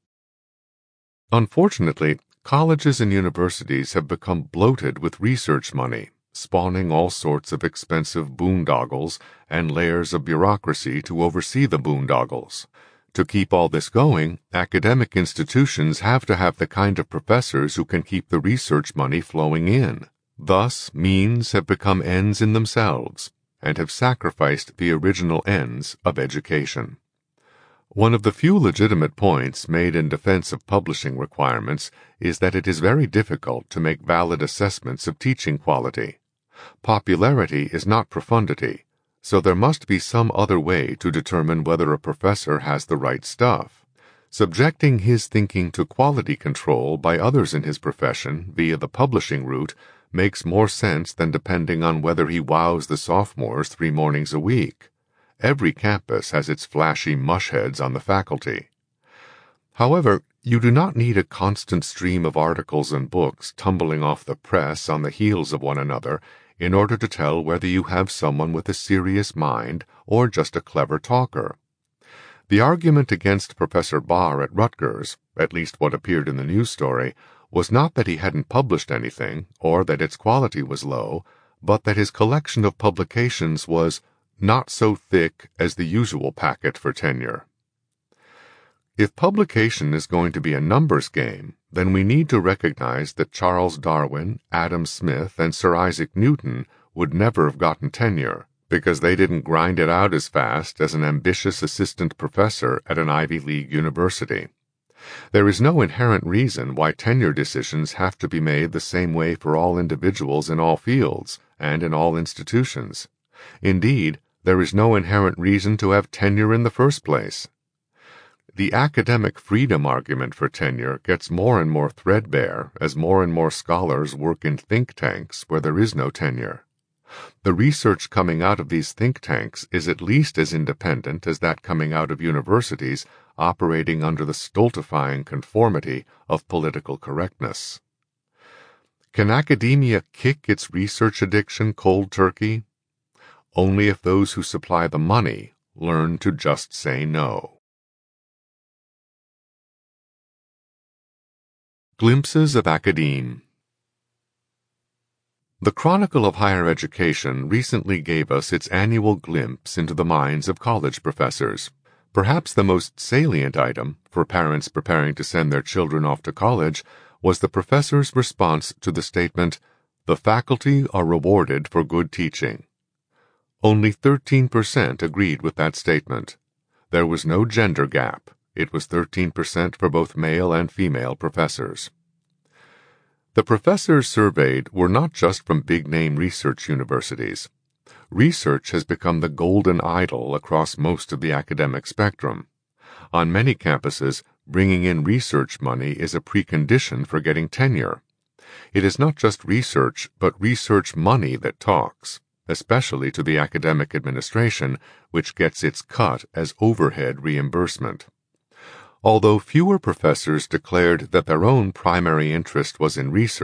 Unfortunately, colleges and universities have become bloated with research money, spawning all sorts of expensive boondoggles and layers of bureaucracy to oversee the boondoggles. To keep all this going, academic institutions have to have the kind of professors who can keep the research money flowing in. Thus, means have become ends in themselves, and have sacrificed the original ends of education. One of the few legitimate points made in defense of publishing requirements is that it is very difficult to make valid assessments of teaching quality. Popularity is not profundity, so there must be some other way to determine whether a professor has the right stuff. Subjecting his thinking to quality control by others in his profession via the publishing route makes more sense than depending on whether he wows the sophomores three mornings a week. Every campus has its flashy mushheads on the faculty. However, you do not need a constant stream of articles and books tumbling off the press on the heels of one another in order to tell whether you have someone with a serious mind or just a clever talker. The argument against Professor Barr at Rutgers, at least what appeared in the news story, was not that he hadn't published anything or that its quality was low, but that his collection of publications was not so thick as the usual packet for tenure. If publication is going to be a numbers game, then we need to recognize that Charles Darwin, Adam Smith, and Sir Isaac Newton would never have gotten tenure, because they didn't grind it out as fast as an ambitious assistant professor at an Ivy League university. There is no inherent reason why tenure decisions have to be made the same way for all individuals in all fields and in all institutions. Indeed, there is no inherent reason to have tenure in the first place. The academic freedom argument for tenure gets more and more threadbare as more and more scholars work in think tanks where there is no tenure. The research coming out of these think tanks is at least as independent as that coming out of universities operating under the stultifying conformity of political correctness. Can academia kick its research addiction cold turkey? Only if those who supply the money learn to just say no. Glimpses of Academe. The Chronicle of Higher Education recently gave us its annual glimpse into the minds of college professors. Perhaps the most salient item, for parents preparing to send their children off to college, was the professor's response to the statement, "The faculty are rewarded for good teaching." Only thirteen percent agreed with that statement. There was no gender gap. It was thirteen percent for both male and female professors. The professors surveyed were not just from big-name research universities. Research has become the golden idol across most of the academic spectrum. On many campuses, bringing in research money is a precondition for getting tenure. It is not just research, but research money that talks, especially to the academic administration, which gets its cut as overhead reimbursement. Although fewer professors declared that their own primary interest was in research,